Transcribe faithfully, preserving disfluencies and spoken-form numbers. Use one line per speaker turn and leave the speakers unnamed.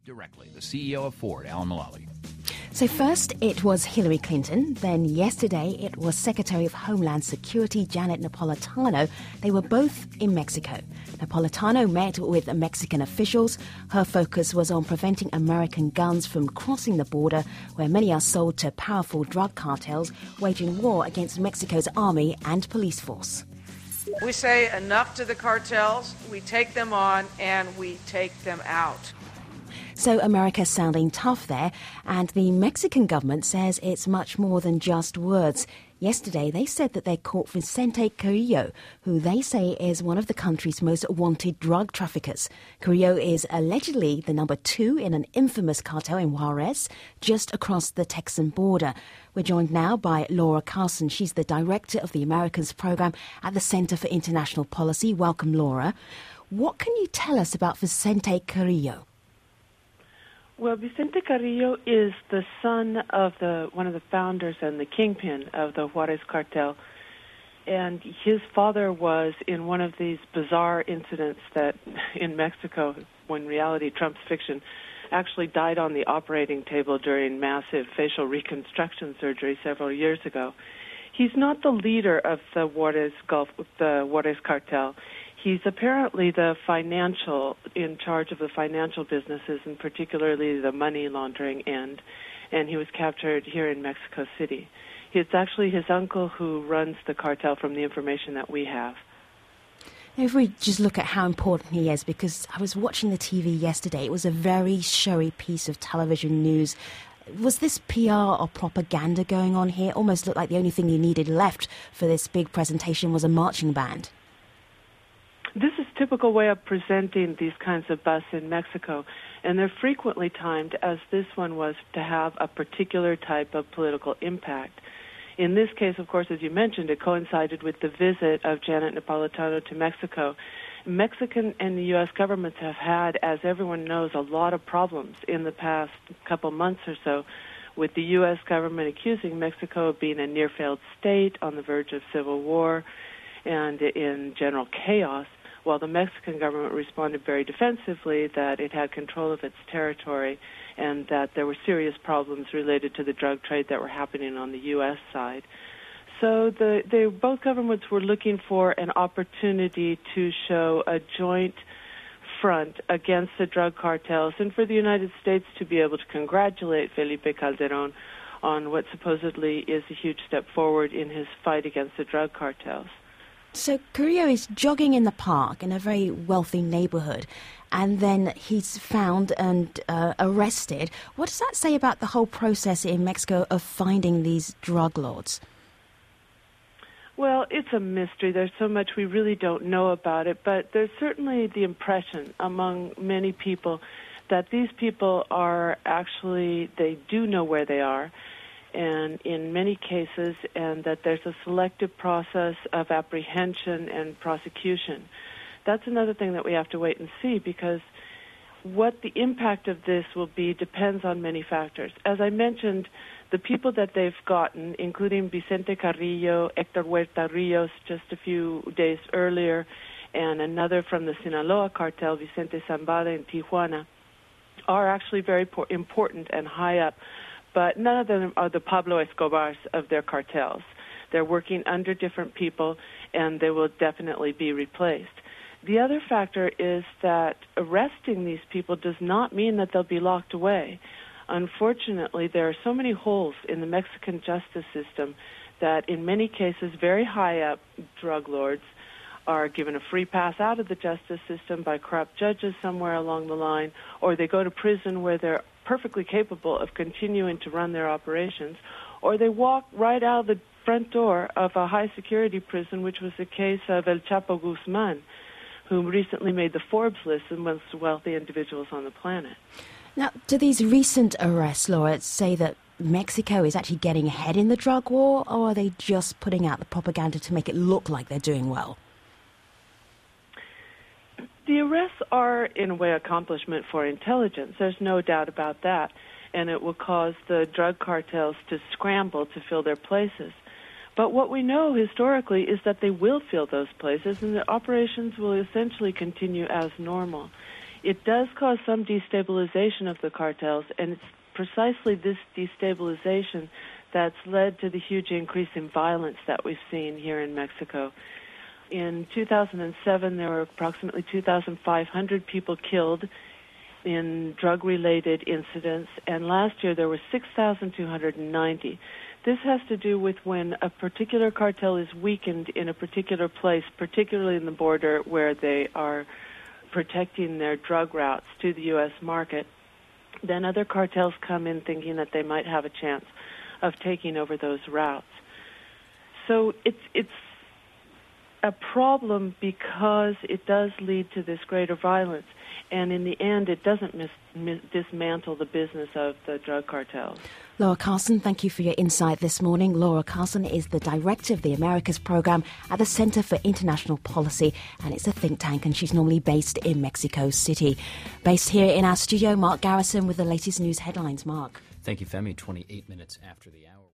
Directly, the C E O of Ford, Alan Mulally.
So first it was Hillary Clinton, then yesterday it was Secretary of Homeland Security Janet Napolitano. They were both in Mexico. Napolitano met with Mexican officials. Her focus was on preventing American guns from crossing the border, where many are sold to powerful drug cartels waging war against Mexico's army and police force.
We say enough to the cartels, we take them on, and we take them out.
So America's sounding tough there, and the Mexican government says it's much more than just words. Yesterday, they said that they caught Vicente Carrillo, who they say is one of the country's most wanted drug traffickers. Carrillo is allegedly the number two in an infamous cartel in Juarez, just across the Texan border. We're joined now by Laura Carson. She's the director of the Americans program at the Center for International Policy. Welcome, Laura. What can you tell us about Vicente Carrillo?
Well, Vicente Carrillo is the son of the one of the founders and the kingpin of the Juarez cartel, and his father was in one of these bizarre incidents that in Mexico, when reality trumps fiction, actually died on the operating table during massive facial reconstruction surgery several years ago. He's not the leader of the Juarez Gulf, the Juarez cartel. He's apparently the financial, in charge of the financial businesses, and particularly the money laundering end, and he was captured here in Mexico City. It's actually his uncle who runs the cartel from the information that we have.
If we just look at how important he is, because I was watching the T V yesterday, it was a very showy piece of television news. Was this P R or propaganda going on here? Almost looked like the only thing you needed left for this big presentation was a marching band.
This is a typical way of presenting these kinds of busts in Mexico, and they're frequently timed, as this one was, to have a particular type of political impact. In this case, of course, as you mentioned, it coincided with the visit of Janet Napolitano to Mexico. Mexican and the U S governments have had, as everyone knows, a lot of problems in the past couple months or so, with the U S government accusing Mexico of being a near-failed state on the verge of civil war and in general chaos, while the Mexican government responded very defensively that it had control of its territory and that there were serious problems related to the drug trade that were happening on the U S side. So the, they, both governments were looking for an opportunity to show a joint front against the drug cartels and for the United States to be able to congratulate Felipe Calderón on what supposedly is a huge step forward in his fight against the drug cartels.
So Carrillo is jogging in the park in a very wealthy neighborhood, and then he's found and uh, arrested. What does that say about the whole process in Mexico of finding these drug lords?
Well, it's a mystery. There's so much we really don't know about it, but there's certainly the impression among many people that these people are actually, they do know where they are, and in many cases, and that there's a selective process of apprehension and prosecution. That's another thing that we have to wait and see, because what the impact of this will be depends on many factors. As I mentioned, the people that they've gotten, including Vicente Carrillo, Hector Huerta Rios just a few days earlier, and another from the Sinaloa cartel, Vicente Zambada in Tijuana, are actually very important and high up. But none of them are the Pablo Escobars of their cartels. They're working under different people, and they will definitely be replaced. The other factor is that arresting these people does not mean that they'll be locked away. Unfortunately, there are so many holes in the Mexican justice system that in many cases very high-up drug lords are given a free pass out of the justice system by corrupt judges somewhere along the line, or they go to prison where they're perfectly capable of continuing to run their operations, or they walk right out of the front door of a high-security prison, which was the case of El Chapo Guzman, who recently made the Forbes list of the most wealthy individuals on the planet.
Now, do these recent arrests, Laura, say that Mexico is actually getting ahead in the drug war, or are they just putting out the propaganda to make it look like they're doing well?
The arrests are, in a way, accomplishment for intelligence. There's no doubt about that. And it will cause the drug cartels to scramble to fill their places. But what we know historically is that they will fill those places and the operations will essentially continue as normal. It does cause some destabilization of the cartels, and it's precisely this destabilization that's led to the huge increase in violence that we've seen here in Mexico. In two thousand seven, there were approximately two thousand five hundred people killed in drug-related incidents, and last year there were six thousand two hundred ninety. This has to do with when a particular cartel is weakened in a particular place, particularly in the border where they are protecting their drug routes to the U S market. Then other cartels come in thinking that they might have a chance of taking over those routes. So it's it's a problem because it does lead to this greater violence, and in the end it doesn't mis- mis- dismantle the business of the drug cartels.
Laura Carson, thank you for your insight this morning. Laura Carson is the director of the Americas program at the Center for International Policy, and it's a think tank, and she's normally based in Mexico City. Based here in our studio, Mark Garrison with the latest news headlines. Mark.
Thank you, Femi. twenty-eight minutes after the hour.